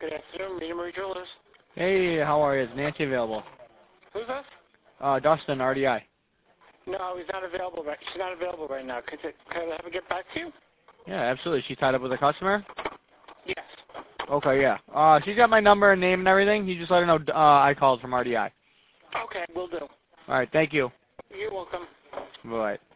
Good afternoon, Rita Marie Jewelers. Hey, how are you? Is Nancy available? Who's this? Dustin, RDI. No, he's not available. She's not available right now. Could I have her get back to you? Yeah, absolutely. She's tied up with a customer? Yes. Okay, yeah. She's got my number and name and everything. You just let her know I called from RDI. Okay, will do. All right, thank you. You're welcome. Bye.